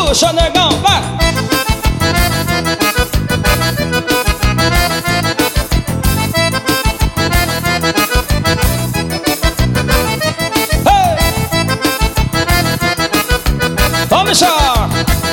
Puxa, negão, vai! Hey! Tome chá!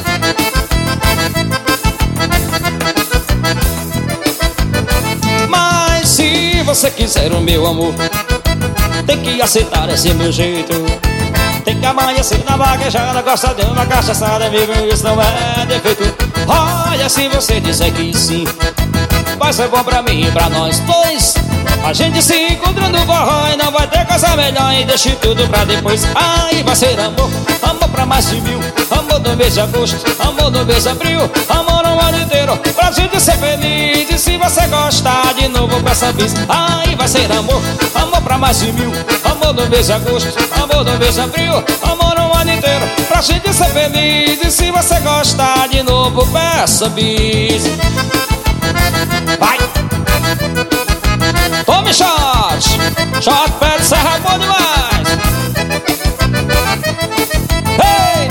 Mas se você quiser o meu amor, tem que aceitar esse meu jeito. Tem que amanhecer na vaquejada, gosta de uma cachaçada, amigo, isso não é defeito. Olha, se você disser que sim, vai ser bom pra mim e pra nós dois. A gente se encontra no forró e não vai ter coisa melhor. E deixe tudo pra depois. Aí vai ser amor, amor pra mais de 1000. Amor no mês de agosto, amor no mês de abril, amor um ano inteiro pra gente ser feliz. E se você gostar de novo, peça bis. Aí vai ser amor, amor pra mais de 1000. Amor no mês de agosto, amor no mês de abril, amor um ano inteiro pra gente ser feliz. E se você gostar de novo, peça bis. Vai! Tome shot! Shot pé de serra é bom demais! Ei!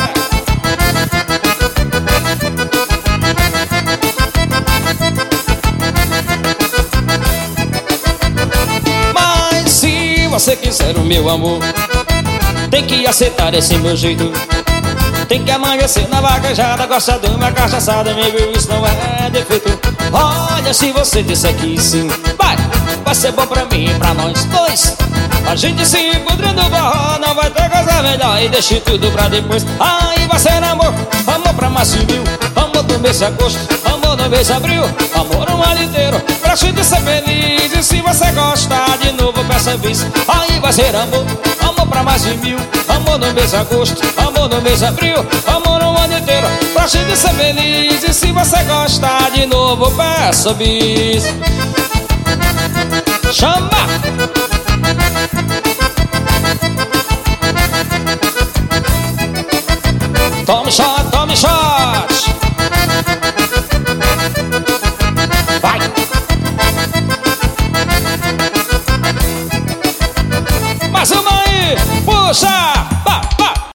Mas se você quiser o meu amor, tem que aceitar esse meu jeito. Tem que amanhecer na vaquejada, gosta de uma cachaçada, amigo, isso não é defeito. Olha, se você disser que sim, vai ser bom pra mim e pra nós dois. A gente se encontra no forró, não vai ter coisa melhor. E deixe tudo pra depois. Aí vai ser amor, amor pra mais de 1000. Amor no mês de agosto, amor no mês de abril, amor um ano inteiro pra gente ser feliz. E se você gostar de novo, peça bis. Aí vai ser amor, amor pra mais de 1000. Amor no mês de agosto, amor no mês de abril, amor um ano inteiro pra gente ser feliz. E se você gostar de novo, peça bis. Chama! Toma shot,